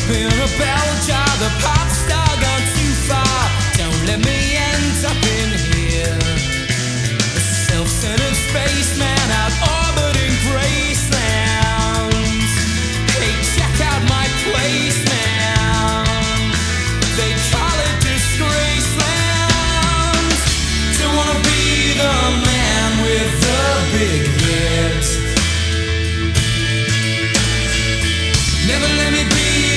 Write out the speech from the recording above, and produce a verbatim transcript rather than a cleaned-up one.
been a bell jar, the pop star gone too far. Don't let me end up in here, a self-centered spaceman.